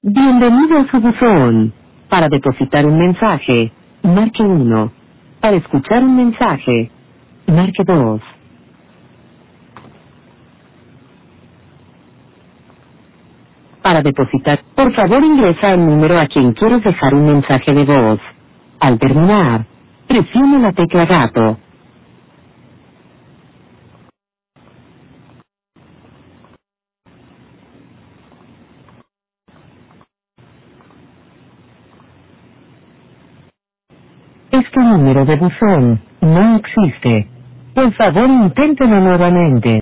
Bienvenido a su buzón. Para depositar un mensaje, marque 1. Para escuchar un mensaje, marque 2. Para depositar, por favor ingresa el número a quien quieres dejar un mensaje de voz. Al terminar, presione la tecla gato. Este número de buzón no existe. Por favor inténtelo nuevamente.